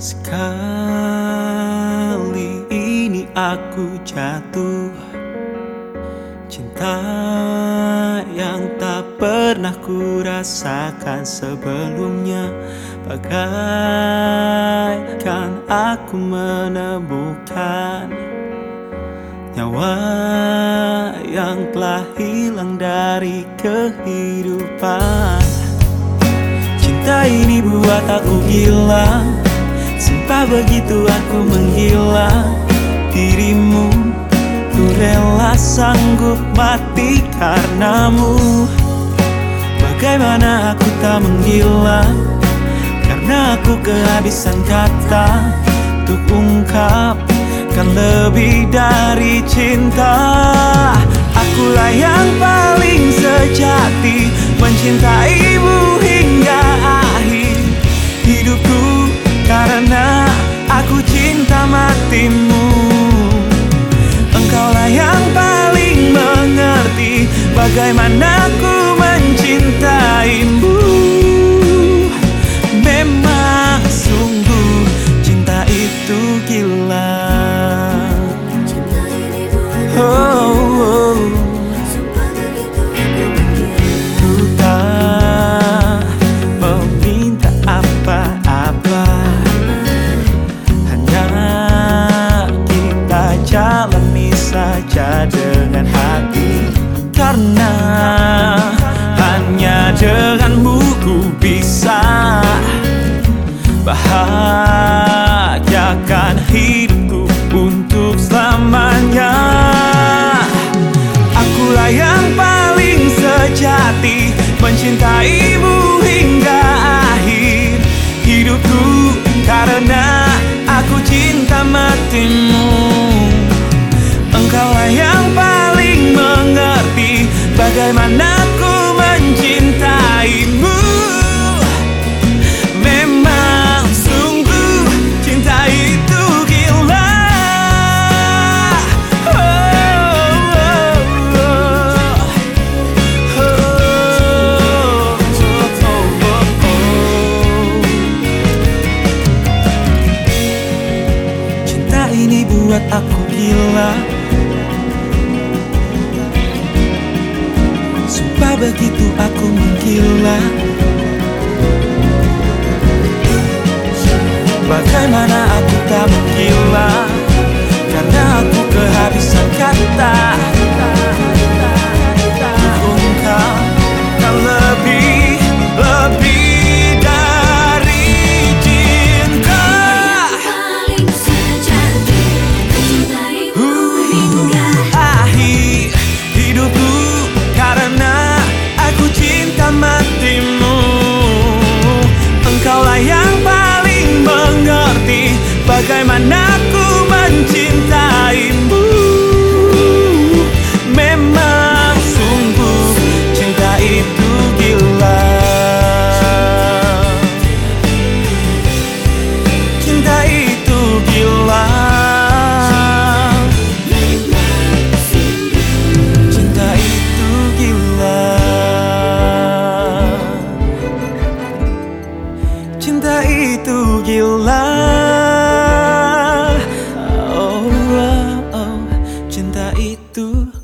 Sekali ini aku jatuh, cinta yang tak pernah ku rasakan sebelumnya. Bagaikan aku menemukan nyawa yang telah hilang dari kehidupan. Cinta ini buat aku gila, sumpah begitu aku menggila dirimu. Ku rela sanggup mati karenamu. Bagaimana aku tak menggila, karena aku kehabisan kata untuk ungkapkan lebih dari cinta. Akulah yang paling sejati, mencintaimu hingga akhir hidupku, karena aku cinta matimu. Engkaulah yang paling mengerti bagaimana aku mencintaimu. Memang sungguh cinta itu gila. Ku tak meminta apa-apa, hanya kita jalani saja dengan hati. Karena hanya denganmu ku bisa bahagiakan hidupku untuk selamanya. Akulah yang paling sejati, mencintaimu hingga akhir hidupku, karena aku cinta matimu. Engkaulah yang paling mengerti bagaimana aku mencintaimu. Memang sungguh cinta itu gila. Cinta ini buat aku gila, sumpah begitu aku menggila. Bagaimana aku tak menggila, karena aku kehabisan kata untuk ungkapkan lebih dari cinta. Paling sejati, mencintaimu hingga akhir hidupku, karena aku cinta matimu. Engkaulah yang paling mengerti bagaimana aku mencintaimu. Memang sungguh cinta itu gila. Cinta itu gila. Cinta itu gila. Cinta itu gila. Oh, oh, oh. Cinta itu